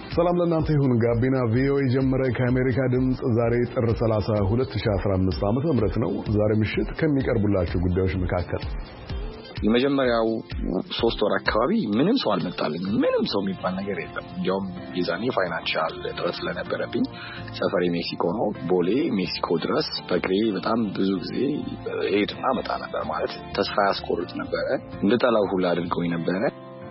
ሰላም ለእናንተ ይሁን። ጋቢና ቪኦኤ ጀመረ። ከአሜሪካ ድምጽ ዛሬ ጥር 30 2015 ዓ.ም ነው። ዛሬ ምሽት ከሚቀርቡላችሁ ጉዳዮች መካከል የመጀመሪያው 3 ወር አካባቢ ምንም ሰው አልመጣልኝም። ምንም ሰው የሚባል ነገር የለም። እንዲያውም የዛኔ ፋይናንሻል እጥረት ስለነበረብኝ ሰፈሬ ሜክሲኮ ነው። ቦሌ ሜክሲኮ ድረስ በእግሬ በጣም ብዙ ጊዜ ሄድና መጣ ነበር። ማለት ተስፋ ያስቆርጥ ነበረ። እንደጠላው ሁሉ አድርገውኝ ነበረ።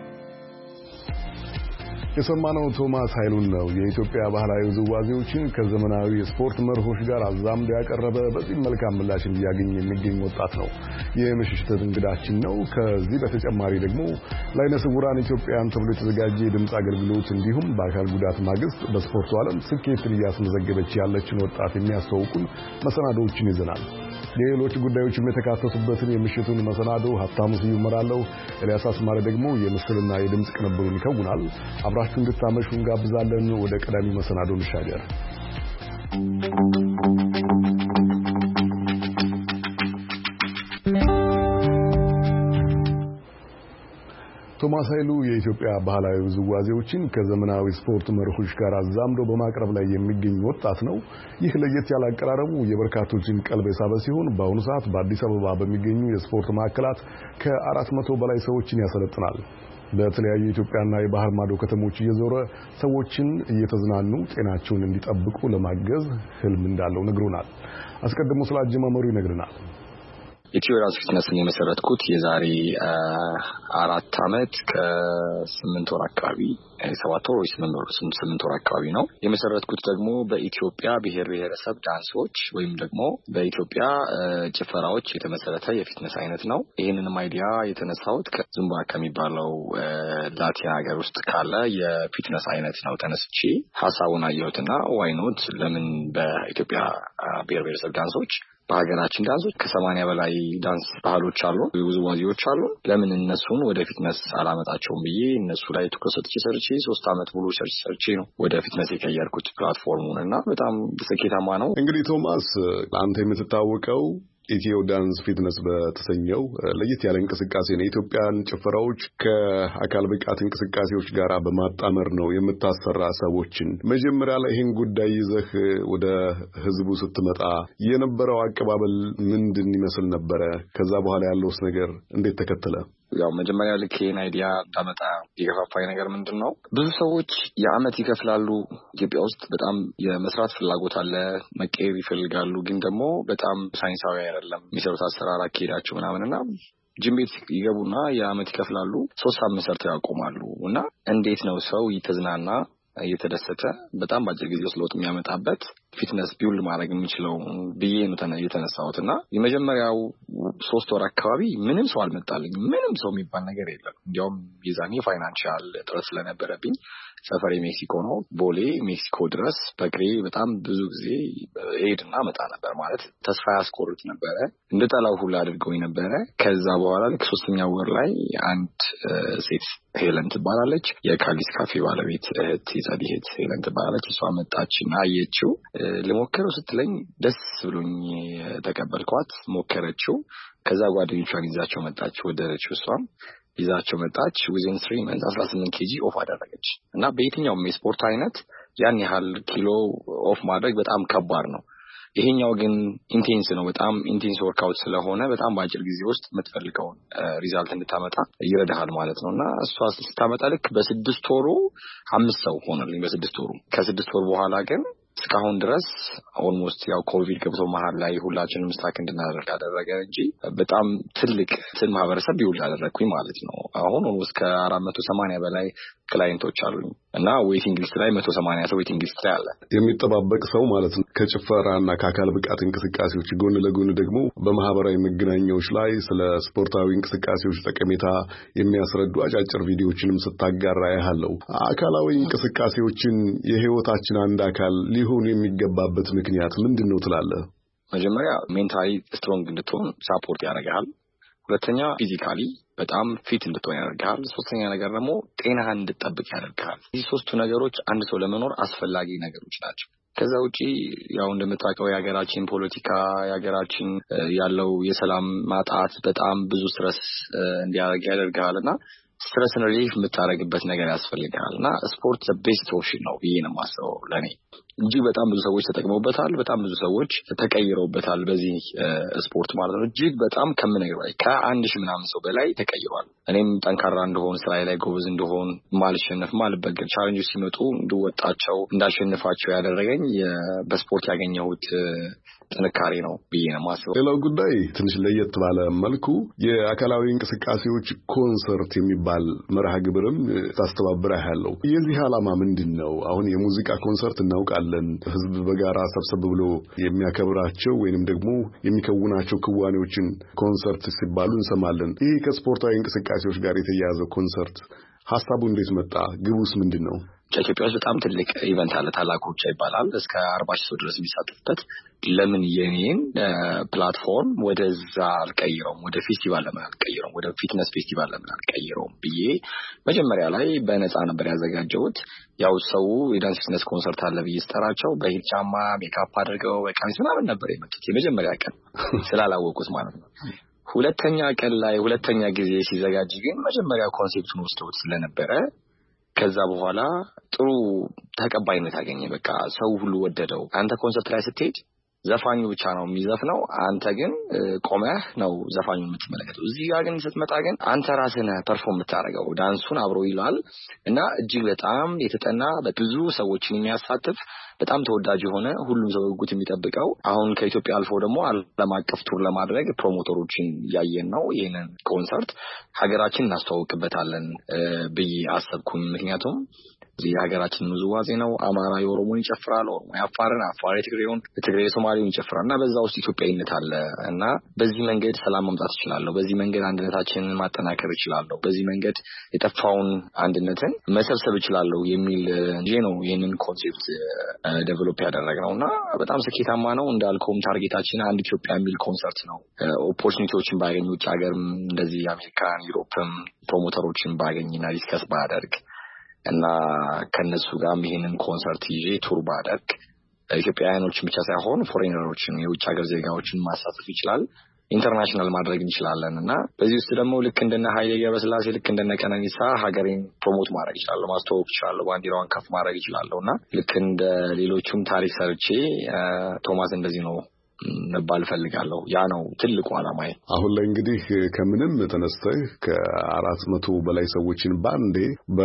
የሰማነው ቶማስ ኃይሉን ነው። የኢትዮጵያ ባህላዊ ውዝዋዜዎችን ከዘመናዊ የስፖርት መርሆች ጋር አዛምዶ ያቀረበ በዚህ መልካም ምላሽ እንዲያገኝ የሚገኝ ወጣት ነው። የምሽት እንግዳችን ነው። ከዚህ በተጨማሪ ደግሞ ለዓይነ ስውራን ኢትዮጵያን ተብሎ የተዘጋጀ የድምጽ አገልግሎት እንዲሁም በአካል ጉዳት ማግስት በስፖርቱ ዓለም ስኬትን እያስመዘገበች ያለችን ወጣት የሚያስተዋውቁን መሰናዶዎችን ይዘናል። ሌሎች ጉዳዮችም የተካተቱበትን የምሽቱን መሰናዶ ሀብታሙ ስዩም እመራለሁ። ኤልያስ አስማረ ደግሞ የምስልና የድምጽ ቅንብሩን ይከውናል። አብራችሁ እንድታመሹ እንጋብዛለን። ወደ ቀዳሚ መሰናዶ እንሻገር። ቶማስ ኃይሉ የኢትዮጵያ ባህላዊ ውዝዋዜዎችን ከዘመናዊ ስፖርት መርሆች ጋር አዛምዶ በማቅረብ ላይ የሚገኝ ወጣት ነው። ይህ ለየት ያለ አቀራረቡ የበርካቶችን ቀልብ የሳበ ሲሆን በአሁኑ ሰዓት በአዲስ አበባ በሚገኙ የስፖርት ማዕከላት ከ400 በላይ ሰዎችን ያሰለጥናል። በተለያዩ የኢትዮጵያና የባህር ማዶ ከተሞች እየዞረ ሰዎችን እየተዝናኑ ጤናቸውን እንዲጠብቁ ለማገዝ ህልም እንዳለው ነግሮናል። አስቀድሞ ስለ አጀማመሩ ይነግረናል። ኢትዮራስ ፊትነስን የመሰረትኩት የዛሬ 4 ዓመት ከ8 ወር አካባቢ 7 ወር ወይ 8 ወር አካባቢ ነው። የመሰረትኩት ደግሞ በኢትዮጵያ ብሔር ብሔረሰብ ዳንሶች ወይም ደግሞ በኢትዮጵያ ጭፈራዎች የተመሰረተ የፊትነስ አይነት ነው። ይሄንንም አይዲያ የተነሳሁት ከዙምባ ከሚባለው ላቲን ሀገር ውስጥ ካለ የፊትነስ አይነት ነው ተነስቼ ሐሳቡን አየሁትና ዋይ ኖት ለምን በኢትዮጵያ ብሔር ብሔረሰብ ዳንሶች በሀገራችን ዳንሶች ከ80 በላይ ዳንስ ባህሎች አሉ፣ ውዝዋዜዎች አሉ። ለምን እነሱን ወደ ፊትነስ አላመጣቸውም ብዬ እነሱ ላይ ትኩረት ሰጥቼ ሰርቼ 3 ዓመት ሙሉ ሰርቼ ነው ወደ ፊትነስ የቀየርኩት ፕላትፎርሙን እና በጣም ስኬታማ ነው። እንግዲህ ቶማስ አንተ የምትታወቀው ኢትዮ ዳንስ ፊትነስ በተሰኘው ለየት ያለ እንቅስቃሴ ነው። የኢትዮጵያን ጭፈራዎች ከአካል ብቃት እንቅስቃሴዎች ጋር በማጣመር ነው የምታሰራ ሰዎችን። መጀመሪያ ላይ ይሄን ጉዳይ ይዘህ ወደ ህዝቡ ስትመጣ የነበረው አቀባበል ምንድን ይመስል ነበረ? ከዛ በኋላ ያለውስ ነገር እንዴት ተከተለ? ያው መጀመሪያ ልክ ይሄን አይዲያ እንዳመጣ የገፋፋኝ ነገር ምንድነው? ብዙ ሰዎች የአመት ይከፍላሉ። ኢትዮጵያ ውስጥ በጣም የመስራት ፍላጎት አለ፣ መቀየር ይፈልጋሉ። ግን ደግሞ በጣም ሳይንሳዊ አይደለም የሚሰሩት አሰራር አካሄዳቸው ምናምንና ጂም ቤት ይገቡና የአመት ይከፍላሉ፣ 3 ሳምንት ሰርተው ያቆማሉ። እና እንዴት ነው ሰው እየተዝናና እየተደሰተ በጣም ባጭር ጊዜ ውስጥ ለውጥ የሚያመጣበት ፊትነስ ቢውልድ ማድረግ የሚችለው ብዬ ነው የተነሳሁትና የመጀመሪያው 3 ወር አካባቢ ምንም ሰው አልመጣልኝም። ምንም ሰው የሚባል ነገር የለም። እንዲያውም የዛኔ ፋይናንሻል እጥረት ስለነበረብኝ ሰፈሬ ሜክሲኮ ነው። ቦሌ ሜክሲኮ ድረስ በእግሬ በጣም ብዙ ጊዜ ሄድና መጣ ነበር። ማለት ተስፋ ያስቆርጥ ነበረ። እንደጠላው ሁሉ አድርገውኝ ነበረ። ከዛ በኋላ ልክ 3ኛው ወር ላይ አንድ ሴት ሄለን ትባላለች፣ የካሊስ ካፌ ባለቤት እህት የጸዲት ሄለን ትባላለች። እሷ መጣችና አየችው። ለሞከረው ስትለኝ ደስ ብሎኝ ተቀበልኳት። ሞከረችው። ከዛ ጓደኞቿን ይዛቸው መጣች። ወደረችው። እሷም ይዛቸው መጣች። within 3 months 18 ኬጂ ኦፍ አደረገች። እና በየትኛውም የስፖርት አይነት ያን ያህል ኪሎ ኦፍ ማድረግ በጣም ከባድ ነው። ይሄኛው ግን ኢንቴንስ ነው። በጣም ኢንቴንስ ወርክአውት ስለሆነ በጣም በአጭር ጊዜ ውስጥ የምትፈልገውን ሪዛልት እንድታመጣ ይረዳሃል ማለት ነውና እሷ ስታመጣ ልክ በ6 ወሩ 5 ሰው ሆነልኝ። በ6 ወሩ ከ6 ወር በኋላ ግን እስካሁን ድረስ ኦልሞስት ያው ኮቪድ ገብቶ መሃል ላይ ሁላችንም ስታክ እንድናደርግ አደረገ እንጂ በጣም ትልቅ ማህበረሰብ ቢውል ያደረኩኝ ማለት ነው። አሁን ኦልሞስት ከ480 በላይ ክላይንቶች አሉኝ እና ዌቲንግ ሊስት ላይ 180 ሰው ዌቲንግ ሊስት ላይ አለ የሚጠባበቅ ሰው ማለት ነው። ከጭፈራና ከአካል ብቃት እንቅስቃሴዎች ጎን ለጎን ደግሞ በማህበራዊ መገናኛዎች ላይ ስለ ስፖርታዊ እንቅስቃሴዎች ጠቀሜታ የሚያስረዱ አጫጭር ቪዲዮዎችንም ስታጋራ ያለው አካላዊ እንቅስቃሴዎችን የህይወታችን አንድ አካል ሊሆኑ የሚገባበት ምክንያት ምንድነው ትላለህ? መጀመሪያ ሜንታሊ ስትሮንግ እንድትሆን ሳፖርት ያደርጋል። ሁለተኛ ፊዚካሊ በጣም ፊት እንድትሆን ያደርጋል። ሶስተኛ ነገር ደግሞ ጤናህን እንድትጠብቅ ያደርጋል። እዚህ 3ቱ ነገሮች አንድ ሰው ለመኖር አስፈላጊ ነገሮች ናቸው። ከዛ ውጪ ያው እንደምታውቀው የሀገራችን ፖለቲካ የሀገራችን ያለው የሰላም ማጣት በጣም ብዙ ስትረስ እንዲያደርግ ያደርጋልና ስትረስን ሪሊፍ የምታረግበት ነገር ያስፈልጋልና ስፖርት ቤስት ኦፕሽን ነው ብዬ ነው የማስበው ለኔ። እጅግ በጣም ብዙ ሰዎች ተጠቅመውበታል፣ በጣም ብዙ ሰዎች ተቀይረውበታል በዚህ ስፖርት ማለት ነው። እጅግ በጣም ከምነግርህ በላይ ከ1000 ምናምን ሰው በላይ ተቀይሯል። እኔም ጠንካራ እንደሆን ስራዬ ላይ ጎበዝ እንደሆን ማልሸነፍ ማልበገር ቻሌንጆች ሲመጡ እንድወጣቸው እንዳሸንፋቸው ያደረገኝ በስፖርት ያገኘሁት ጥንካሬ ነው ብዬ ነው የማስበው። ሌላው ጉዳይ ትንሽ ለየት ባለ መልኩ የአካላዊ እንቅስቃሴዎች ኮንሰርት የሚባል መርሃ ግብርም ታስተባብረህ ያለው የዚህ ዓላማ ምንድነው? አሁን የሙዚቃ ኮንሰርት እናውቃለን፣ ህዝብ በጋራ ሰብሰብ ብሎ የሚያከብራቸው ወይንም ደግሞ የሚከውናቸው ክዋኔዎችን ኮንሰርት ሲባሉ እንሰማለን። ይህ ከስፖርታዊ እንቅስቃሴዎች ጋር የተያያዘ ኮንሰርት ሐሳቡ እንዴት መጣ? ግቡስ ምንድነው? ኢትዮጵያ ውስጥ በጣም ትልቅ ኢቨንት አለ፣ ታላቁቻ ይባላል። እስከ 40,000 ሰው ድረስ የሚሳተፍበት። ለምን የኔን ፕላትፎርም ወደዛ አልቀይረውም? ወደ ፌስቲቫል ለምን አልቀይረውም? ወደ ፊትነስ ፌስቲቫል ለምን አልቀይረውም ብዬ መጀመሪያ ላይ በነፃ ነበር ያዘጋጀሁት። ያው ሰው የዳንስ ፊትነስ ኮንሰርት አለ ብዬ ስጠራቸው በሂል ጫማ ሜካፕ አድርገው በቀሚስ ምናምን ነበር የመጡት የመጀመሪያ ቀን ስላላወቁት ማለት ነው። ሁለተኛ ቀን ላይ ሁለተኛ ጊዜ ሲዘጋጅ ግን መጀመሪያ ኮንሴፕቱን ወስደውት ስለነበረ ከዛ በኋላ ጥሩ ተቀባይነት አገኘ። በቃ ሰው ሁሉ ወደደው። አንተ ኮንሰርት ላይ ስትሄድ ዘፋኙ ብቻ ነው የሚዘፍነው፣ አንተ ግን ቆመህ ነው ዘፋኙን የምትመለከተው። እዚህ ጋር ግን ስትመጣ ግን አንተ ራስህ ነህ ፐርፎርም የምታደርገው፣ ዳንሱን አብሮ ይላል እና እጅግ በጣም የተጠና ብዙ ሰዎችን የሚያሳትፍ በጣም ተወዳጅ የሆነ ሁሉም ሰው ጉት የሚጠብቀው አሁን ከኢትዮጵያ አልፎ ደግሞ ዓለም አቀፍ ቱር ለማድረግ ፕሮሞተሮችን ያየን ነው። ይሄንን ኮንሰርት ሀገራችን እናስተዋውቅበታለን ብዬ አሰብኩኝ። ምክንያቱም እዚህ ሀገራችን ውዝዋዜ ነው። አማራ የኦሮሞን ይጨፍራል፣ ኦሮሞ የአፋርን፣ አፋር የትግሬውን፣ ትግሬ የሶማሌውን ይጨፍራል እና በዛ ውስጥ ኢትዮጵያዊነት አለ እና በዚህ መንገድ ሰላም ማምጣት እችላለሁ፣ በዚህ መንገድ አንድነታችንን ማጠናከር እችላለሁ፣ በዚህ መንገድ የጠፋውን አንድነትን መሰብሰብ እችላለሁ የሚል እንጂ ነው ይህንን ኮንሴፕት ዴቨሎፕ ያደረግነው እና በጣም ስኬታማ ነው። እንዳልከውም ታርጌታችን አንድ ኢትዮጵያ የሚል ኮንሰርት ነው። ኦፖርቹኒቲዎችን ባገኝ ውጭ ሀገርም እንደዚህ አሜሪካን፣ ዩሮፕም ፕሮሞተሮችን ባገኝና ዲስከስ ባደርግ እና ከነሱ ጋርም ይሄንን ኮንሰርት ይዤ ቱር ባደርግ ኢትዮጵያውያኖችን ብቻ ሳይሆን ፎሬነሮችን የውጭ ሀገር ዜጋዎችን ማሳተፍ ይችላል፣ ኢንተርናሽናል ማድረግ እንችላለን እና በዚህ ውስጥ ደግሞ ልክ እንደነ ኃይሌ ገብረስላሴ ልክ እንደነ ቀነኒሳ ሀገሬን ፕሮሞት ማድረግ ይችላል፣ ማስተዋወቅ ይችላል፣ ባንዲራዋን ከፍ ማድረግ ይችላል እና ልክ እንደ ሌሎቹም ታሪክ ሰርቼ ቶማስ እንደዚህ ነው መባል ፈልጋለሁ። ያ ነው ትልቁ ዓላማዬ። አሁን ላይ እንግዲህ ከምንም ተነስተህ ከ400 በላይ ሰዎችን ባንዴ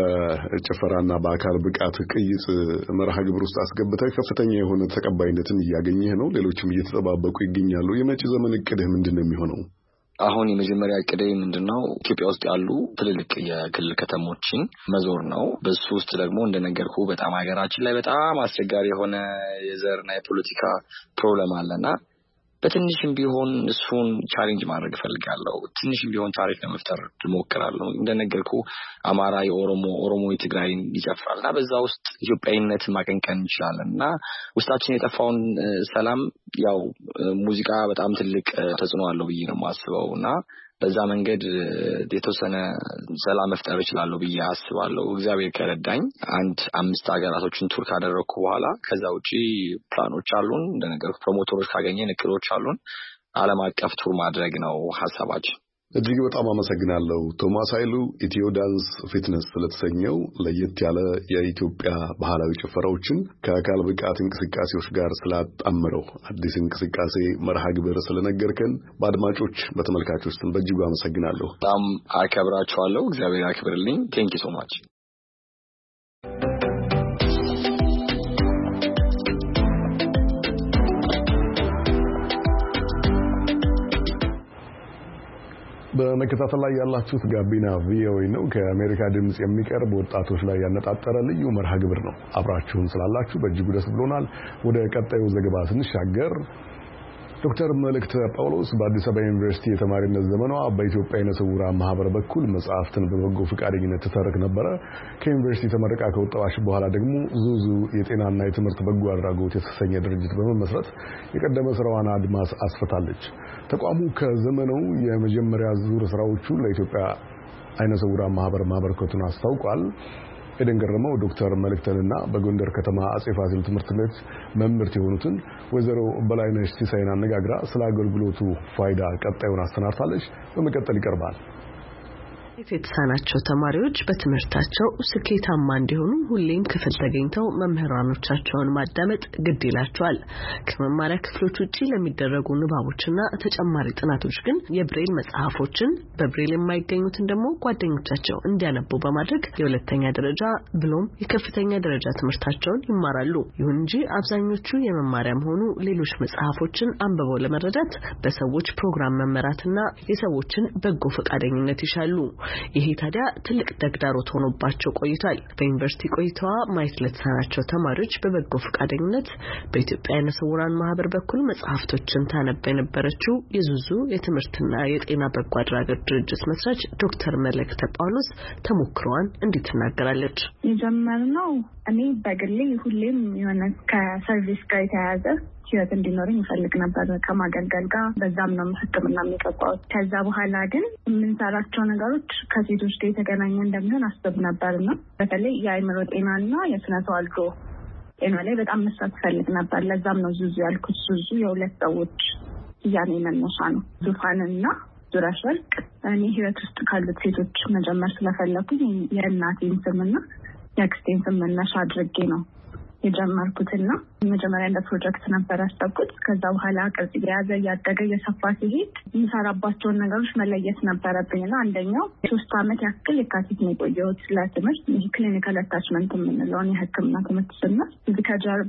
በጭፈራና በአካል ብቃት ቅይጽ መርሃ ግብር ውስጥ አስገብተህ ከፍተኛ የሆነ ተቀባይነትን እያገኘህ ነው። ሌሎችም እየተጠባበቁ ይገኛሉ። የመጪ ዘመን እቅድህ ምንድነው የሚሆነው? አሁን የመጀመሪያ እቅዴ ምንድነው ኢትዮጵያ ውስጥ ያሉ ትልልቅ የክልል ከተሞችን መዞር ነው። በሱ ውስጥ ደግሞ እንደነገርኩ በጣም ሀገራችን ላይ በጣም አስቸጋሪ የሆነ የዘርና የፖለቲካ ፕሮብለም አለና በትንሽም ቢሆን እሱን ቻሌንጅ ማድረግ እፈልጋለሁ። ትንሽም ቢሆን ታሪክ ለመፍጠር እሞክራለሁ። እንደነገርኩ አማራ የኦሮሞ የትግራይን ይጨፍራልና በዛ ውስጥ ኢትዮጵያዊነት ማቀንቀን እንችላለን እና ውስጣችን የጠፋውን ሰላም ያው ሙዚቃ በጣም ትልቅ ተጽዕኖ አለው ብዬ ነው የማስበው እና በዛ መንገድ የተወሰነ ሰላም መፍጠር እችላለሁ ብዬ አስባለሁ። እግዚአብሔር ከረዳኝ 5 ሀገራቶችን ቱር ካደረኩ በኋላ ከዛ ውጪ ፕላኖች አሉን። እንደነገርኩ ፕሮሞተሮች ካገኘን እቅዶች አሉን። ዓለም አቀፍ ቱር ማድረግ ነው ሐሳባችን። እጅግ በጣም አመሰግናለሁ ቶማስ ኃይሉ። ኢትዮ ዳንስ ፊትነስ ስለተሰኘው ለየት ያለ የኢትዮጵያ ባህላዊ ጭፈራዎችን ከአካል ብቃት እንቅስቃሴዎች ጋር ስላጣመረው አዲስ እንቅስቃሴ መርሃ ግብር ስለነገርከን በአድማጮች በተመልካቾች ስም በእጅጉ አመሰግናለሁ። በጣም አከብራችኋለሁ። እግዚአብሔር ያክብርልኝ። ቴንክ ዩ ሶ ማች። በመከታተል ላይ ያላችሁት ጋቢና ቪኦኤ ነው። ከአሜሪካ ድምጽ የሚቀርብ ወጣቶች ላይ ያነጣጠረ ልዩ መርሃ ግብር ነው። አብራችሁን ስላላችሁ በእጅጉ ደስ ብሎናል። ወደ ቀጣዩ ዘገባ ስንሻገር ዶክተር መልእክተ ጳውሎስ በአዲስ አበባ ዩኒቨርሲቲ የተማሪነት ዘመኗ በኢትዮጵያ ዓይነ ስውራን ማህበር በኩል መጽሐፍትን በበጎ ፈቃደኝነት ትተርክ ነበረ። ከዩኒቨርሲቲ ተመረቃ ከወጣች በኋላ ደግሞ ዙዙ የጤናና የትምህርት በጎ አድራጎት የተሰኘ ድርጅት በመመስረት የቀደመ ስራዋን አድማስ አስፈታለች። ተቋሙ ከዘመነው የመጀመሪያ ዙር ስራዎቹ ለኢትዮጵያ ዓይነ ስውራን ማህበር ማበርከቱን አስታውቋል። ኤደን ገረመው ዶክተር መልእክተንና በጎንደር ከተማ አጼ ፋሲል ትምህርት ቤት መምህርት የሆኑትን ወይዘሮ በላይነሽ ሲሳይን አነጋግራ ስለ አገልግሎቱ ፋይዳ ቀጣዩን አሰናድታለች። በመቀጠል ይቀርባል። የተሳናቸው ተማሪዎች በትምህርታቸው ስኬታማ እንዲሆኑ ሁሌም ክፍል ተገኝተው መምህራኖቻቸውን ማዳመጥ ግድ ይላቸዋል። ከመማሪያ ክፍሎች ውጪ ለሚደረጉ ንባቦችና ተጨማሪ ጥናቶች ግን የብሬል መጽሐፎችን በብሬል የማይገኙትን ደግሞ ጓደኞቻቸው እንዲያነቡ በማድረግ የሁለተኛ ደረጃ ብሎም የከፍተኛ ደረጃ ትምህርታቸውን ይማራሉ። ይሁን እንጂ አብዛኞቹ የመማሪያም ሆኑ ሌሎች መጽሐፎችን አንብበው ለመረዳት በሰዎች ፕሮግራም መመራትና የሰዎችን በጎ ፈቃደኝነት ይሻሉ። ይሄ ታዲያ ትልቅ ተግዳሮት ሆኖባቸው ቆይቷል። በዩኒቨርሲቲ ቆይታዋ ማየት ለተሳናቸው ተማሪዎች በበጎ ፈቃደኝነት በኢትዮጵያ ዓይነ ስውራን ማህበር በኩል መጽሐፍቶችን ታነብ የነበረችው የዙዙ የትምህርትና የጤና በጎ አድራጎት ድርጅት መስራች ዶክተር መለክተ ጳውሎስ ተሞክሯን እንዴት ትናገራለች? የጀመርነው እኔ በግሌ ሁሌም የሆነ ከሰርቪስ ጋር የተያያዘ ህይወት እንዲኖረኝ ይፈልግ ነበር ከማገልገል ጋር። በዛም ነው ሕክምና የሚገባው። ከዛ በኋላ ግን የምንሰራቸው ነገሮች ከሴቶች ጋር የተገናኘ እንደሚሆን አስብ ነበርና በተለይ የአእምሮ ጤናና የስነ ተዋልዶ ጤና ላይ በጣም መስራት ይፈልግ ነበር። ለዛም ነው ዙዙ ያልኩት። ዙዙ የሁለት ሰዎች ያኔ መነሻ ነው፣ ዙፋንና ዙራሽ ወርቅ። እኔ ህይወት ውስጥ ካሉት ሴቶች መጀመር ስለፈለኩኝ የእናቴን ስምና የአክስቴን ስም መነሻ አድርጌ ነው የጀመርኩትና መጀመሪያ እንደ ፕሮጀክት ነበር ያሰብኩት። ከዛ በኋላ ቅርጽ የያዘ እያደገ እየሰፋ ሲሄድ የሚሰራባቸውን ነገሮች መለየት ነበረብኝና አንደኛው 3 ዓመት ያክል የካቲት ነው የቆየሁት ለትምህርት። ይህ ክሊኒካል አታችመንት የምንለውን የህክምና ትምህርት ስንል እዚህ ከጀርባ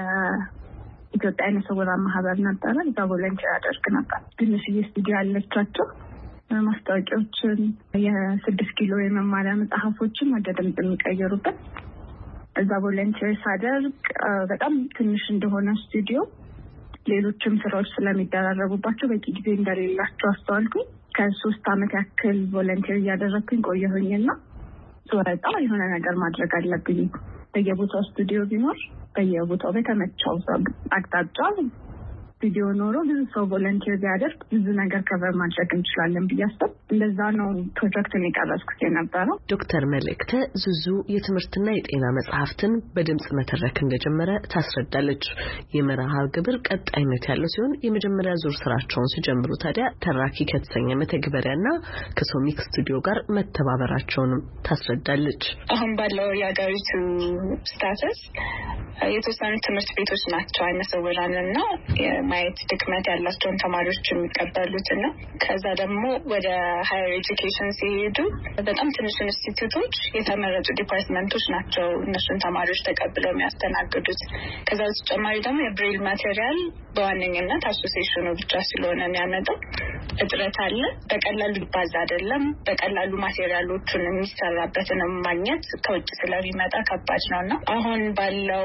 የኢትዮጵያ ዓይነ ስውራን ማህበር ነበረ። እዛ ቮለንቲር አደርግ ነበር። ትንሽዬ ስቱዲዮ ያለቻቸው ማስታወቂያዎችን፣ የ6 ኪሎ የመማሪያ መጽሐፎችን ወደ ድምጽ የሚቀይሩበት እዛ ቮለንቲር ሳደርግ በጣም ትንሽ እንደሆነ ስቱዲዮ ሌሎችም ስራዎች ስለሚደራረቡባቸው በቂ ጊዜ እንደሌላቸው አስተዋልኩኝ። ከ3 ዓመት ያክል ቮለንቲር እያደረግኩኝ ቆየሁኝና ስወጣ የሆነ ነገር ማድረግ አለብኝ። በየቦታው ስቱዲዮ ቢኖር በየቦታው በተመቸው አቅጣጫ ቪዲዮ ኖሮ ብዙ ሰው ቮለንቲር ቢያደርግ ብዙ ነገር ከቨር ማድረግ እንችላለን ብያስብ እንደዛ ነው ፕሮጀክቱን የቀረጽኩት የነበረው። ዶክተር መለክተ ዙዙ የትምህርትና የጤና መጽሐፍትን በድምጽ መተረክ እንደጀመረ ታስረዳለች። የመርሃ ግብር ቀጣይነት ያለው ሲሆን የመጀመሪያ ዙር ስራቸውን ሲጀምሩ ታዲያ ተራኪ ከተሰኘ መተግበሪያና ከሶሚክ ስቱዲዮ ጋር መተባበራቸውንም ታስረዳለች። አሁን ባለው የሀገሪቱ ስታተስ የተወሰኑ ትምህርት ቤቶች ናቸው ዓይነ ስውራንና ማየት ድክመት ያላቸውን ተማሪዎች የሚቀበሉትና ከዛ ደግሞ ወደ ሃየር ኤጁኬሽን ሲሄዱ በጣም ትንሽ ኢንስቲትዩቶች የተመረጡ ዲፓርትመንቶች ናቸው እነሱን ተማሪዎች ተቀብለው የሚያስተናግዱት። ከዛ በተጨማሪ ደግሞ የብሬል ማቴሪያል በዋነኝነት አሶሲዬሽኑ ብቻ ስለሆነ የሚያመጣው እጥረት አለ። በቀላሉ ይባዛ አይደለም። በቀላሉ ማቴሪያሎቹን የሚሰራበትን ማግኘት ከውጭ ስለሚመጣ ከባድ ነውና አሁን ባለው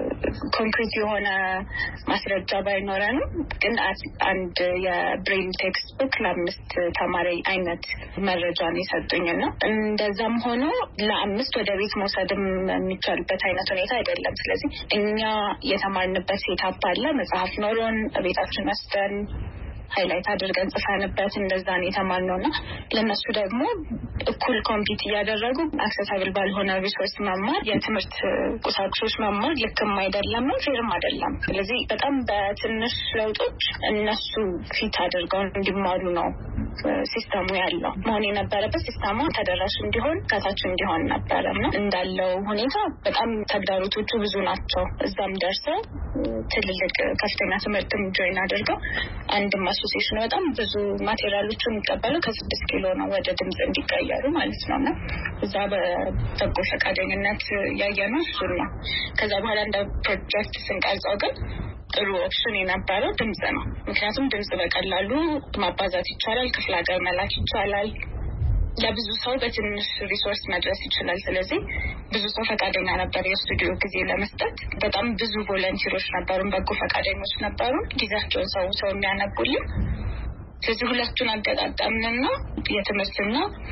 ኮንክሪት የሆነ ማስረጃ ባይኖረንም ግን አንድ የብሬል ቴክስት ቡክ ለ5 ተማሪ አይነት መረጃ ነው የሰጡኝና እንደዛም ሆኖ ለ5 ወደ ቤት መውሰድም የሚቻልበት አይነት ሁኔታ አይደለም። ስለዚህ እኛ የተማርንበት ሴታፕ አለ። መጽሐፍ ኖሮን ቤታችን ወስደን ሃይላይት አድርገን ጽፈንበት እንደዛ ነው የተማርነውና ለነሱ ደግሞ እኩል ኮምፒት እያደረጉ አክሰሳብል ባልሆነ ሪሶርስ መማር የትምህርት ቁሳቁሶች መማር ልክም አይደለም ፌርም አይደለም። ስለዚህ በጣም በትንሽ ለውጦች እነሱ ፊት አድርገው እንዲማሩ ነው ሲስተሙ ያለው መሆን የነበረበት። ሲስተሙ ተደራሽ እንዲሆን ከታች እንዲሆን ነበርና እንዳለው ሁኔታ በጣም ተግዳሮቶቹ ብዙ ናቸው። እዛም ደርሰው ትልልቅ ከፍተኛ ትምህርትም ጆይን አድርገው አንድም አሶሲዬሽን በጣም ብዙ ማቴሪያሎችን የሚቀበለው ከ6 ኪሎ ነው ወደ ድምጽ እንዲቀየሩ ማለት ነውና እዛ በበጎ ፈቃደኝነት ያየነው እሱ ነው። ከዛ በኋላ እንደ ፕሮጀክት ስንቀርጸው ግን ጥሩ ኦፕሽን የነበረው ድምጽ ነው። ምክንያቱም ድምጽ በቀላሉ ማባዛት ይቻላል፣ ክፍለ ሀገር መላክ ይቻላል፣ ለብዙ ሰው በትንሽ ሪሶርስ መድረስ ይችላል። ስለዚህ ብዙ ሰው ፈቃደኛ ነበር የስቱዲዮ ጊዜ ለመስጠት። በጣም ብዙ ቮለንቲሮች ነበሩ፣ በጎ ፈቃደኞች ነበሩ ጊዜያቸውን ሰው የሚያነቡልን። ስለዚህ ሁለቱን አገጣጣምንና የትምህርትና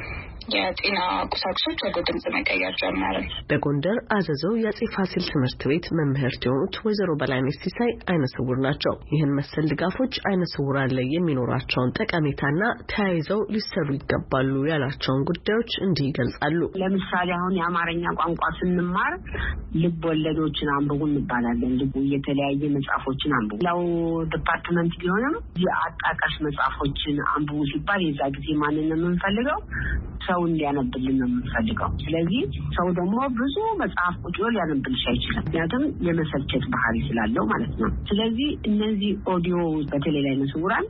የጤና ቁሳቁሶች ወደ ድምጽ መቀየር ጀመርን። በጎንደር አዘዘው የአፄ ፋሲል ትምህርት ቤት መምህርት የሆኑት ወይዘሮ በላይነሽ ሲሳይ ዓይነ ስውር ናቸው። ይህን መሰል ድጋፎች ዓይነ ስውራን ላይ የሚኖራቸውን ጠቀሜታና ተያይዘው ሊሰሩ ይገባሉ ያላቸውን ጉዳዮች እንዲህ ይገልጻሉ። ለምሳሌ አሁን የአማርኛ ቋንቋ ስንማር ልብ ወለዶችን አንብቡ እንባላለን። ልቡ የተለያየ መጽሐፎችን አንብቡ። ያው ዲፓርትመንት ቢሆንም የአጣቃሽ መጽሐፎችን አንብቡ ሲባል የዛ ጊዜ ማንን ነው የምንፈልገው? ሰው እንዲያነብልን ነው የምንፈልገው። ስለዚህ ሰው ደግሞ ብዙ መጽሐፍ ቁጭ ብሎ ሊያነብልሽ አይችልም፣ ምክንያቱም የመሰልቸት ባህሪ ስላለው ማለት ነው። ስለዚህ እነዚህ ኦዲዮ በተለይ ላይ መስውራን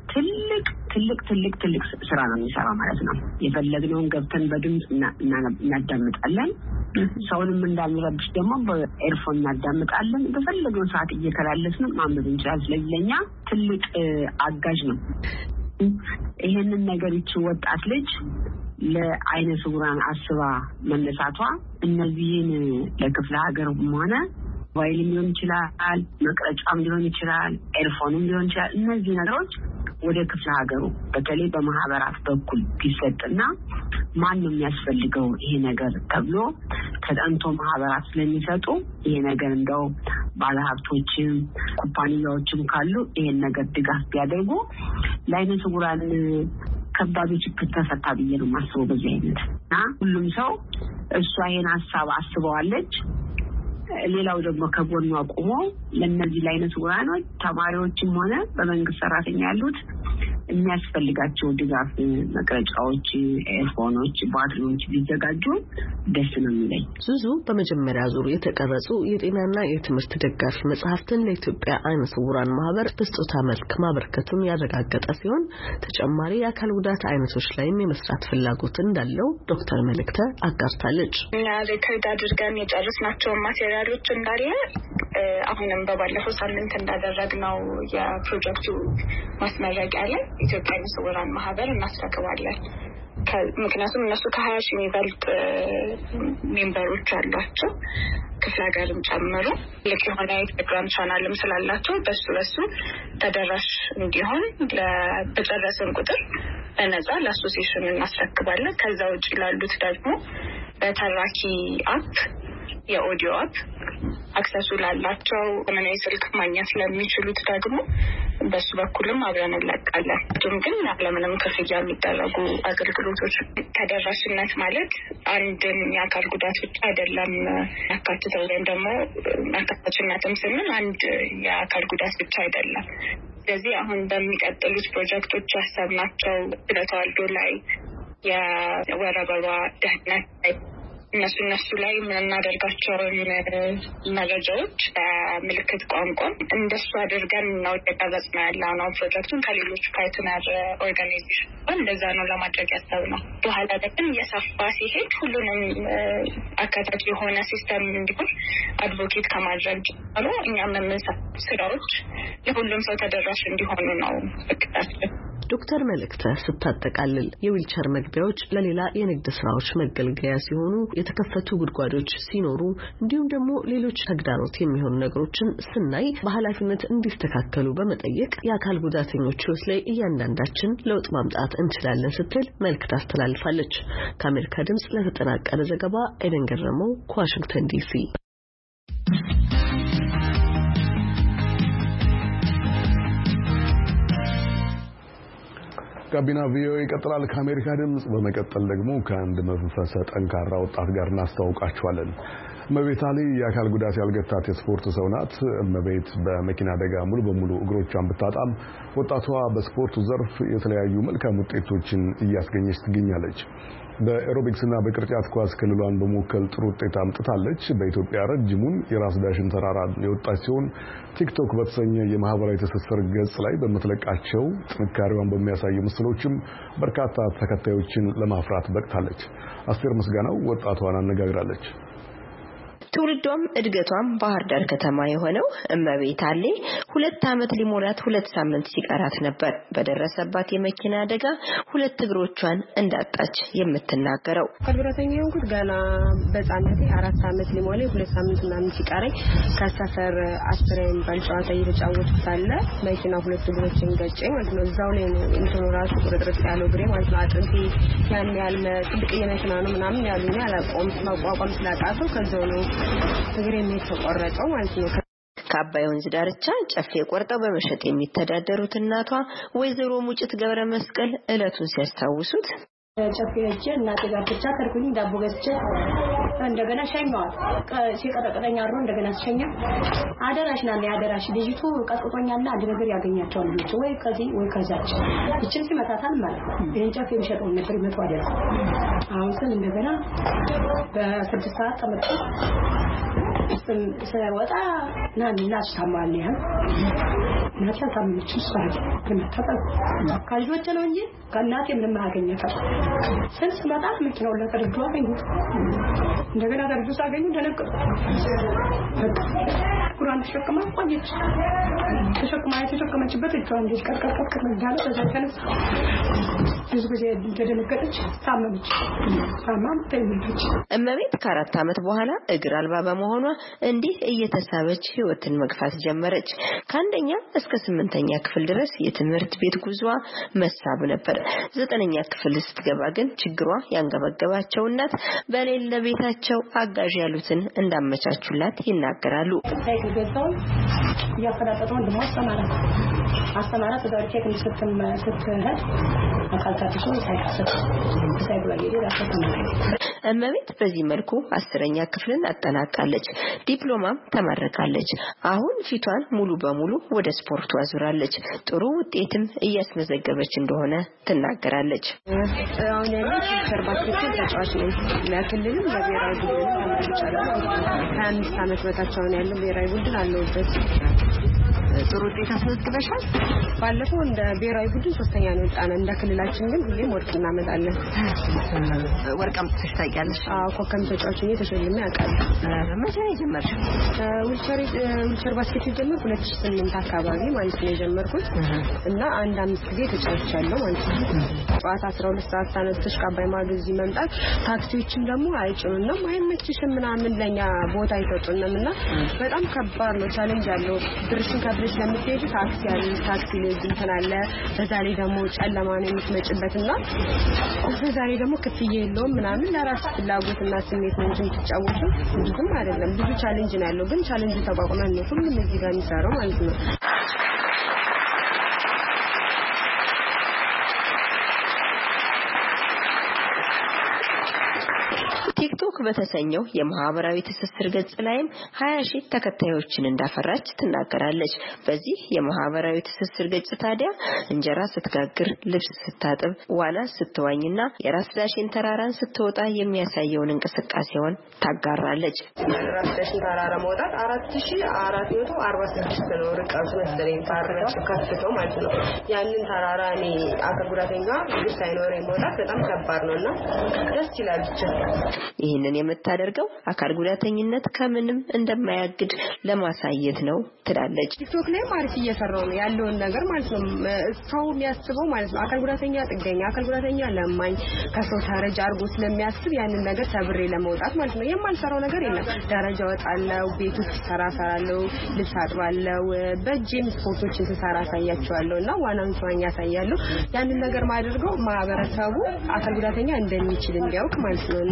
ትልቅ ስራ ነው የሚሰራው ማለት ነው። የፈለግነውን ገብተን በድምጽ እናዳምጣለን። ሰውንም እንዳንረብሽ ደግሞ በኤርፎን እናዳምጣለን። በፈለግነው ሰዓት እየተላለፍን ማንበብ እንችላለን። ስለዚህ ለኛ ትልቅ አጋዥ ነው። ይሄንን ነገር ይቺ ወጣት ልጅ ለአይነ ስውራን አስባ መነሳቷ እነዚህን ለክፍለ ሀገርም ሆነ ሞባይልም ሊሆን ይችላል፣ መቅረጫም ሊሆን ይችላል፣ ኤርፎንም ሊሆን ይችላል። እነዚህ ነገሮች ወደ ክፍለ ሀገሩ በተለይ በማህበራት በኩል ቢሰጥና ማን ነው የሚያስፈልገው ይሄ ነገር ተብሎ ተጠንቶ ማህበራት ስለሚሰጡ ይሄ ነገር እንደው ባለሀብቶችም ኩባንያዎችም ካሉ ይሄን ነገር ድጋፍ ቢያደርጉ ለአይነ ስውራን ከባድ ችግር ተፈታ ብዬ ነው የማስበው። በዚህ አይነት እና ሁሉም ሰው እሷ ይሄን ሀሳብ አስበዋለች። ሌላው ደግሞ ከጎኗ ቆሞ ለነዚህ ለአይነ ስውራኖች ተማሪዎችም ሆነ በመንግስት ሰራተኛ ያሉት የሚያስፈልጋቸው ድጋፍ መቅረጫዎች፣ ኤርፎኖች፣ ባትሪዎች ቢዘጋጁ ደስ ነው የሚለኝ። ዙዙ በመጀመሪያ ዙር የተቀረጹ የጤናና የትምህርት ደጋፊ መጽሐፍትን ለኢትዮጵያ አይነ ስውራን ማህበር በስጦታ መልክ ማበርከቱን ያረጋገጠ ሲሆን ተጨማሪ የአካል ጉዳት አይነቶች ላይም የመስራት ፍላጎት እንዳለው ዶክተር መልክተ አጋርታለች። እኛ ሪከርድ አድርገን የጨረስናቸው ማቴሪያሎች እንዳለ አሁንም በባለፈው ሳምንት እንዳደረግነው የፕሮጀክቱ ማስመረቂያ ላይ ኢትዮጵያ አይነ ስውራን ማህበር እናስረክባለን። ምክንያቱም እነሱ ከ20 ሺህ የሚበልጥ ሜምበሮች አሏቸው ክፍለ ሀገርም ጨምሮ ልክ የሆነ የቴሌግራም ቻናልም ስላላቸው በሱ ተደራሽ እንዲሆን በጨረስን ቁጥር በነፃ ለአሶሲዬሽኑ እናስረክባለን። ከዛ ውጭ ላሉት ደግሞ በተራኪ አፕ የኦዲዮ አፕ አክሰሱ ላላቸው ዘመናዊ ስልክ ማግኘት ስለሚችሉት ደግሞ በሱ በኩልም አብረን እንለቃለን። ግን ለምንም ክፍያ የሚደረጉ አገልግሎቶች ተደራሽነት ማለት አንድን የአካል ጉዳት ብቻ አይደለም ያካትተው፣ ወይም ደግሞ አካታችነትም ስንል አንድ የአካል ጉዳት ብቻ አይደለም። ስለዚህ አሁን በሚቀጥሉት ፕሮጀክቶች ያሰብናቸው ስለተዋልዶ ላይ የወረበሯ ደህንነት ላይ እነሱ ላይ የምናደርጋቸውን መረጃዎች በምልክት ቋንቋ እንደሱ አድርገን ነው የተቀረጽነው ያለነው ፕሮጀክቱን ከሌሎች ፓርትነር ኦርጋናይዜሽን እንደዛ ነው ለማድረግ ያሰብነው። በኋላ ደግሞ እየሰፋ ሲሄድ ሁሉንም አካታች የሆነ ሲስተም እንዲሆን አድቮኬት ከማድረግ ጀምሮ እኛም የምንሰራው ስራዎች ለሁሉም ሰው ተደራሽ እንዲሆኑ ነው እቅዳችን። ዶክተር መልክተ ስታጠቃልል የዊልቸር መግቢያዎች ለሌላ የንግድ ስራዎች መገልገያ ሲሆኑ የተከፈቱ ጉድጓዶች ሲኖሩ እንዲሁም ደግሞ ሌሎች ተግዳሮት የሚሆኑ ነገሮችን ስናይ በኃላፊነት እንዲስተካከሉ በመጠየቅ የአካል ጉዳተኞች ሕይወት ላይ እያንዳንዳችን ለውጥ ማምጣት እንችላለን ስትል መልእክት አስተላልፋለች። ከአሜሪካ ድምጽ ለተጠናቀረ ዘገባ ኤደን ገረመው ከዋሽንግተን ዲሲ። ጋቢና ቪኦኤ ይቀጥላል። ከአሜሪካ ድምጽ በመቀጠል ደግሞ ከአንድ መንፈሰ ጠንካራ ወጣት ጋር እናስተዋውቃችኋለን። እመቤት አሊ የአካል ጉዳት ያልገታት የስፖርት ሰው ናት። እመቤት በመኪና አደጋ ሙሉ በሙሉ እግሮቿን ብታጣም ወጣቷ በስፖርቱ ዘርፍ የተለያዩ መልካም ውጤቶችን እያስገኘች ትገኛለች። በኤሮቢክስና በቅርጫት ኳስ ክልሏን በመወከል ጥሩ ውጤት አምጥታለች። በኢትዮጵያ ረጅሙን የራስ ዳሽን ተራራ የወጣች ሲሆን ቲክቶክ በተሰኘ የማህበራዊ ትስስር ገጽ ላይ በመትለቃቸው ጥንካሬዋን በሚያሳዩ ምስሎችም በርካታ ተከታዮችን ለማፍራት በቅታለች። አስቴር ምስጋናው ወጣቷን አነጋግራለች። ትውልዷም እድገቷም ባህር ዳር ከተማ የሆነው እመቤት አሊ 2 ዓመት ሊሞላት 2 ሳምንት ሲቀራት ነበር በደረሰባት የመኪና አደጋ 2 እግሮቿን እንዳጣች የምትናገረው። ከብረተኛ የሆንኩት ገና በጻነቴ 4 ዓመት ሊሞላኝ 2 ሳምንት ምናምን ሲቀረኝ ከሰፈር አስረን ባልጫዋታ እየተጫወትኩ ሳለ መኪና 2 እግሮችን ገጨኝ ማለት ነው። እዛው ላይ ነው እንትኑ ራሱ ቁርጥርጥ ያለው እግሬ ማለት ነው። አጥንቴ ያን ያህል ትልቅ የመኪና ነው ምናምን ያሉኝ አላቆም ማቋቋም ስላቃተው ከዛው ነው እግሬ የተቆረጠው ማለት ነው። ከአባይ ወንዝ ዳርቻ ጨፌ ቆርጠው በመሸጥ የሚተዳደሩት እናቷ ወይዘሮ ሙጭት ገብረ መስቀል እለቱን ሲያስታውሱት ጨፍቼ እናቴ ጋር ብቻ ተርኩኝ ዳቦ ገዝቼ እንደገና ሸኛዋት ሲቀጠቅጠኝ አድሮ እንደገና ሸኛ አደራሽ ናለ አደራሽ ልጅቱ ቀጥቆኛልና አንድ ነገር ያገኛቸዋል ልጅ ወይ ከዚህ ወይ ከዛች እቺን ሲመታታል ማለት ይሄን ጨፍ የሚሸጠው ነበር መቶ አደረ አሁን ግን እንደገና በ6 ሰዓት ተመጣ ስለወጣ ናንላሽ ታማልያ ናቻ ታምልች ሰዓት ከመጣጣ ካልጆች ነው እንጂ ከናቴ ምንም አገኘታ ስንት መጣ ምንድነው ለተረዱ አገኙ እንደገና ደርሶ አገኙ ደነቀ ቁርአን ተሸክማ ቆየች ተሸከመችበት እጇን እንዴት ቀጥቀጥ እንዳለ ተዛተነስ ብዙ ጊዜ ተደነቀጠች ታመመች ተይዘች እመቤት ከ4 ዓመት በኋላ እግር አልባ በመሆኗ እንዲህ እየተሳበች ህይወትን መግፋት ጀመረች ከአንደኛ እስከ 8ኛ ክፍል ድረስ የትምህርት ቤት ጉዟ መሳብ ነበር 9ኛ ክፍል ስትገባ ግን ችግሯ ያንገበገባቸው እናት በሌለ ቤታቸው አጋዥ ያሉትን እንዳመቻቹላት ይናገራሉ ሳይክል ገዛው ያፈራጠጠው አስተማራት ዳርቼ ከንስተም ስትሄድ አካልታቸው ሳይክል እመቤት በዚህ መልኩ 10ኛ ክፍልን አጠናቃለች ዲፕሎማም ተመረቃለች አሁን ፊቷን ሙሉ በሙሉ ወደ ስፖርቱ አዙራለች ጥሩ ውጤትም እያስመዘገበች እንደሆነ ትናገራለች አሁን ያለች ባስኬትቦል ተጫዋች ነኝ ለክልልም ለብሔራዊ ቡድንም ተጫውቻለሁ 25 ዓመት በታች ያለው ብሔራዊ ቡድን አለውበት ጥሩ ውጤት አስመዝግበሻል ባለፈው እንደ ብሔራዊ ቡድን 3ኛ ነው ወጣና እንደ ክልላችን ግን ሁሌም ወርቅ እናመጣለን ወርቅም ተሽታቂያለሽ አዎ ኮከም ተጫዋች ነኝ ተሸልሜ አውቃለሁ መቼ ነው የጀመርሽው ዊልቸር ባስኬት ጀመርኩ 2008 አካባቢ ማለት ነው የጀመርኩት እና አንድ 5 ጊዜ ተጫውቻለሁ ማለት ነው ጠዋት 12 ሰዓት ተነስተሽ ካባይ ማግዚ መምጣት ታክሲዎችም ደግሞ አይጭኑና ማይመችሽም ምናምን ለኛ ቦታ አይሰጡንምና በጣም ከባድ ነው ቻሌንጅ አለው ድርሽን ከብለሽ ለምትሄጂ ታክሲ ላይ እንተናለ በዛ ላይ ደግሞ ጨለማ ነው የምትመጭበትና በዛ ላይ ደግሞ ክፍያ የለውም ምናምን ለራስ ፍላጎትና ስሜት ነው የምትጫወቱ ብዙም አይደለም ብዙ ቻሌንጅ ነው ያለው ግን ቻሌንጅ ተቋቁመን ነው ሁሉም እዚህ ጋር የሚሰራው ማለት ነው ቲክቶክ በተሰኘው የማህበራዊ ትስስር ገጽ ላይም 20,000 ተከታዮችን እንዳፈራች ትናገራለች በዚህ የማህበራዊ ትስስር ገጽ ታዲያ እንጀራ ስትጋግር ልብስ ስታጥብ ዋና ስትዋኝና የራስ ዳሽን ተራራን ስትወጣ የሚያሳየውን እንቅስቃሴውን ታጋራለች ራስ ዳሽን ተራራ መውጣት 4446 ነው ርቀቱ መሰለኝ ታረች ከፍተው ማለት ነው ያንን ተራራ እኔ አካል ጉዳተኛ ሳይኖረኝ መውጣት በጣም ከባድ ነውና ደስ ይላል ብቻ ይህንን የምታደርገው አካል ጉዳተኝነት ከምንም እንደማያግድ ለማሳየት ነው ትላለች ቲክቶክ ላይ ማለት እየሰራው ነው ያለው ነገር ማለት ነው ሰው የሚያስበው ማለት ነው አካል ጉዳተኛ ጥገኛ አካል ጉዳተኛ ለማኝ ከሰው ተረጃ አርጎ ስለሚያስብ ያንን ነገር ሰብሬ ለመውጣት ማለት ነው የማልሰራው ነገር የለም ደረጃ ወጣለው ቤት ውስጥ ሰራራለው ልብስ አጥባለው በጂም ስፖርቶችን ተሰራ ሳያቸዋለሁና ዋናን ተዋኛ ሳያለው ያንን ነገር ማድረገው ማህበረሰቡ አካል ጉዳተኛ እንደሚችል እንዲያውቅ ማለት ነውና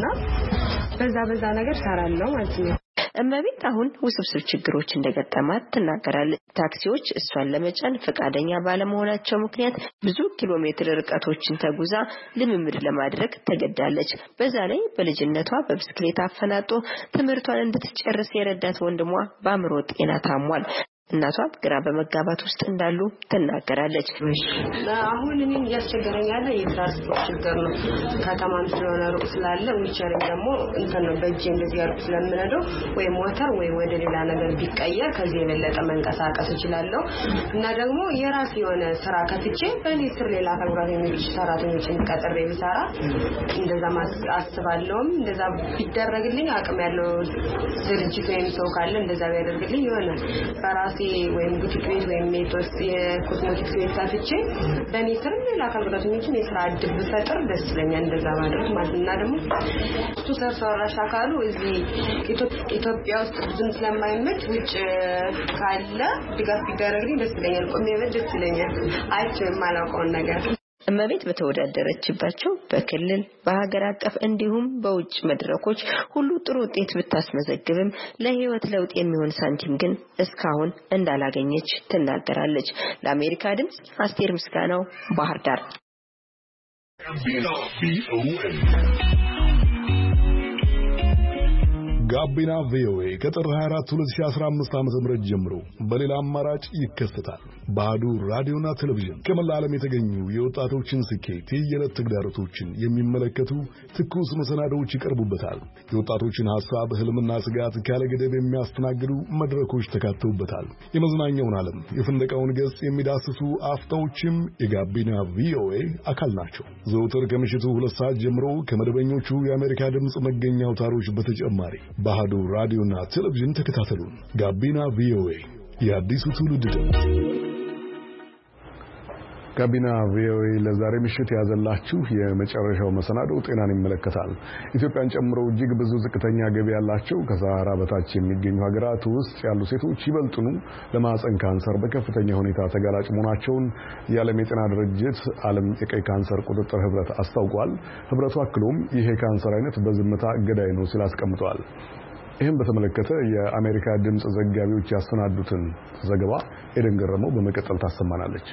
በዛ ነገር ሰራለው ማለት ነው እመቤት አሁን ውስብስብ ችግሮች እንደገጠማት ትናገራለች ታክሲዎች እሷን ለመጫን ፈቃደኛ ባለመሆናቸው ምክንያት ብዙ ኪሎ ሜትር ርቀቶችን ተጉዛ ልምምድ ለማድረግ ተገዳለች በዛ ላይ በልጅነቷ በብስክሌት አፈናጦ ትምህርቷን እንድትጨርስ የረዳት ወንድሟ በአእምሮ ጤና ታሟል እናቷ ግራ በመጋባት ውስጥ እንዳሉ ትናገራለች አሁን እኔም ያስቸገረኝ ያለ የትራንስፖርት ችግር ነው ከተማም ስለሆነ ሩቅ ስላለ ዊልቸር ደግሞ እንትን ነው በእጄ እንደዚህ ያርኩ ስለምነደው ወይ ሞተር ወይ ወደ ሌላ ነገር ቢቀየር ከዚህ የበለጠ መንቀሳቀስ እችላለሁ እና ደግሞ የራስ የሆነ ስራ ከፍቼ በእኔ ስር ሌላ አካል ጉዳተኞች ሰራተኞችን ቀጥሬ ብሰራ እንደዛ አስባለሁም እንደዛ ቢደረግልኝ አቅም ያለው ድርጅት ወይም ሰው ካለ እንደዛ ቢያደርግልኝ የሆነ በራሴ ወይም ቡቲክ ቤት ወይም ሜቶስ የኮስሞቲክስ ቤት ከፍቼ በእኔ ስር ሌላ አካል ጉዳተኞችን የስራ እድል ብፈጥር ደስ ይለኛል እንደዛ ማድረግ ማለት እና ደግሞ እሱ ሰራሽ አካሉ እዚህ ኢትዮጵያ ውስጥ ብዙም ስለማይመች ውጭ ካለ ድጋፍ ቢደረግልኝ ደስ ይለኛል ቆሜ ደስ ይለኛል አይቼ የማላውቀውን ነገር እመቤት በተወዳደረችባቸው በክልል በሀገር አቀፍ እንዲሁም በውጭ መድረኮች ሁሉ ጥሩ ውጤት ብታስመዘግብም ለህይወት ለውጥ የሚሆን ሳንቲም ግን እስካሁን እንዳላገኘች ትናገራለች ለአሜሪካ ድምጽ አስቴር ምስጋናው ባህር ዳር ጋቢና ቪኦኤ ከጥር 24 2015 ዓ.ም ጀምሮ በሌላ አማራጭ ይከሰታል። ባዶ ራዲዮና ቴሌቪዥን ከመላ ዓለም የተገኙ የወጣቶችን ስኬት፣ የየዕለት ተግዳሮቶችን የሚመለከቱ ትኩስ መሰናዶዎች ይቀርቡበታል። የወጣቶችን ሐሳብ፣ ህልምና ስጋት ካለገደብ የሚያስተናግዱ መድረኮች ተካተውበታል። የመዝናኛውን ዓለም፣ የፍንደቃውን ገጽ የሚዳስሱ አፍታዎችም የጋቢና ቪኦኤ አካል ናቸው። ዘውትር ከምሽቱ 2 ሰዓት ጀምሮ ከመደበኞቹ የአሜሪካ ድምፅ መገኛ አውታሮች በተጨማሪ ባህዱ ራዲዮና ቴሌቪዥን ተከታተሉን። ጋቢና ቪኦኤ የአዲሱ ትውልድ ድምፅ። ጋቢና ቪኦኤ ለዛሬ ምሽት ያዘላችሁ የመጨረሻው መሰናዶ ጤናን ይመለከታል። ኢትዮጵያን ጨምሮ እጅግ ብዙ ዝቅተኛ ገቢ ያላቸው ከሰሃራ በታች የሚገኙ ሀገራት ውስጥ ያሉ ሴቶች ይበልጡኑ ለማህፀን ካንሰር በከፍተኛ ሁኔታ ተጋላጭ መሆናቸውን የዓለም የጤና ድርጅት ዓለም የቀይ ካንሰር ቁጥጥር ህብረት አስታውቋል። ህብረቱ አክሎም ይሄ ካንሰር አይነት በዝምታ ገዳይ ነው ሲል አስቀምጧል። ይህም በተመለከተ የአሜሪካ ድምፅ ዘጋቢዎች ያሰናዱትን ዘገባ ኤደን ገረመው በመቀጠል ታሰማናለች።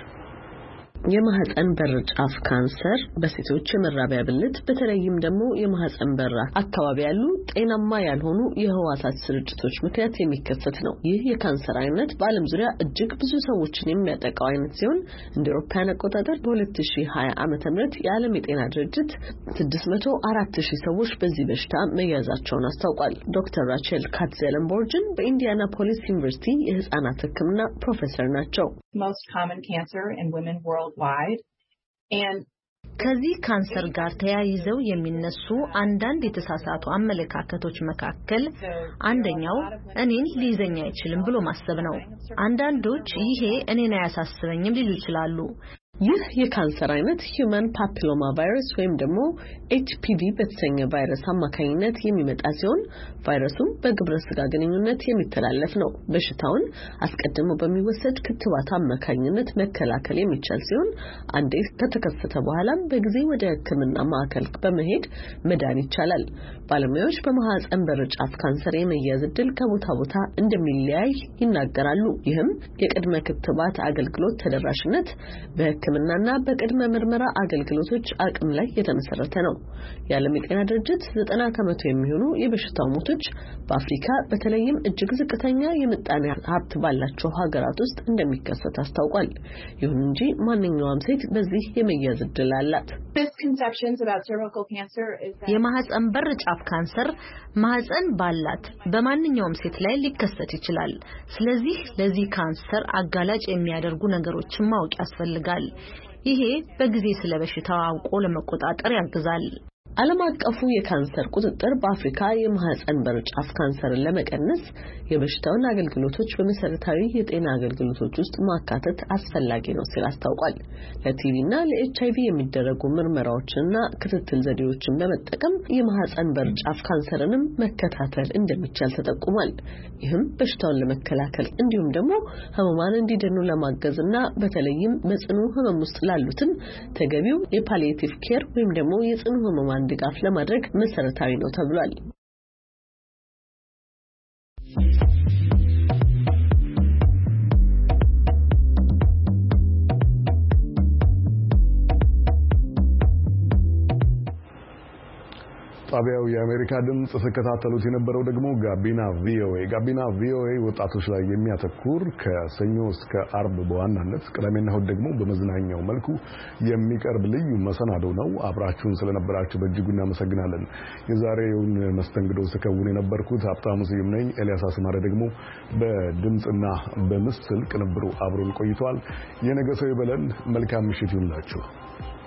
የማህፀን በር ጫፍ ካንሰር በሴቶች የመራቢያ ብልት በተለይም ደግሞ የማህፀን በር አካባቢ ያሉ ጤናማ ያልሆኑ የህዋሳት ስርጭቶች ምክንያት የሚከሰት ነው። ይህ የካንሰር አይነት በዓለም ዙሪያ እጅግ ብዙ ሰዎችን የሚያጠቃው አይነት ሲሆን እንደ አውሮፓውያን አቆጣጠር በ2020 ዓ.ም የዓለም የጤና ድርጅት 604,000 ሰዎች በዚህ በሽታ መያዛቸውን አስታውቋል። ዶክተር ራቸል ካትዘለንቦርጅን በኢንዲያናፖሊስ ዩኒቨርሲቲ የህፃናት ሕክምና ፕሮፌሰር ናቸው። Most common cancer in women worldwide and ከዚህ ካንሰር ጋር ተያይዘው የሚነሱ አንዳንድ የተሳሳቱ አመለካከቶች መካከል አንደኛው እኔን ሊይዘኝ አይችልም ብሎ ማሰብ ነው። አንዳንዶች ይሄ እኔን አያሳስበኝም ሊሉ ይችላሉ። ይህ የካንሰር አይነት ሂዩማን ፓፒሎማ ቫይረስ ወይም ደግሞ HPV በተሰኘ ቫይረስ አማካኝነት የሚመጣ ሲሆን ቫይረሱም በግብረ ስጋ ግንኙነት የሚተላለፍ ነው። በሽታውን አስቀድሞ በሚወሰድ ክትባት አማካኝነት መከላከል የሚቻል ሲሆን አንዴ ከተከሰተ በኋላም በጊዜ ወደ ሕክምና ማዕከል በመሄድ መዳን ይቻላል። ባለሙያዎች በማህፀን በር ጫፍ ካንሰር የመያዝ ዕድል ከቦታ ቦታ እንደሚለያይ ይናገራሉ። ይህም የቅድመ ክትባት አገልግሎት ተደራሽነት በሕክምናና በቅድመ ምርመራ አገልግሎቶች አቅም ላይ የተመሰረተ ነው። የዓለም የጤና ድርጅት 90% የሚሆኑ የበሽታው ሞቶች በአፍሪካ በተለይም እጅግ ዝቅተኛ የምጣኔ ሀብት ባላቸው ሀገራት ውስጥ እንደሚከሰት አስታውቋል። ይሁን እንጂ ማንኛውም ሴት በዚህ የመያዝ ዕድል አላት። የማህፀን በር ጫፍ ካንሰር ማህፀን ባላት በማንኛውም ሴት ላይ ሊከሰት ይችላል። ስለዚህ ለዚህ ካንሰር አጋላጭ የሚያደርጉ ነገሮችን ማወቅ ያስፈልጋል። ይሄ በጊዜ ስለበሽታው አውቆ ለመቆጣጠር ያግዛል። ዓለም አቀፉ የካንሰር ቁጥጥር በአፍሪካ የማህፀን በር ጫፍ ካንሰርን ለመቀነስ የበሽታውን አገልግሎቶች በመሰረታዊ የጤና አገልግሎቶች ውስጥ ማካተት አስፈላጊ ነው ሲል አስታውቋል። ለቲቪና ለኤችአይቪ የሚደረጉ ምርመራዎችንና ክትትል ዘዴዎችን በመጠቀም የማህፀን በር ጫፍ ካንሰርንም መከታተል እንደሚቻል ተጠቁሟል። ይህም በሽታውን ለመከላከል እንዲሁም ደግሞ ህሙማን እንዲድኑ ለማገዝና በተለይም በጽኑ ህመም ውስጥ ላሉትም ተገቢው የፓሊዬቲቭ ኬር ወይም ደግሞ የጽኑ ህሙማን ድጋፍ ለማድረግ መሰረታዊ ነው ተብሏል። ጣቢያው የአሜሪካ ድምጽ ተከታተሉት የነበረው ደግሞ ጋቢና ቪኦኤ ወጣቶች ላይ የሚያተኩር ከሰኞ እስከ አርብ በዋናነት ቅዳሜና እሁድ ደግሞ በመዝናኛው መልኩ የሚቀርብ ልዩ መሰናዶ ነው። አብራችሁን ስለነበራችሁ በእጅጉ እናመሰግናለን። የዛሬውን መስተንግዶ ስከውን የነበርኩት ሀብታሙ ስዩም ነኝ። ኤልያስ አስማረ ደግሞ በድምጽና በምስል ቅንብሩ አብሮን ቆይቷል። የነገ ሰው ይበለን። መልካም ምሽት ይሁንላችሁ።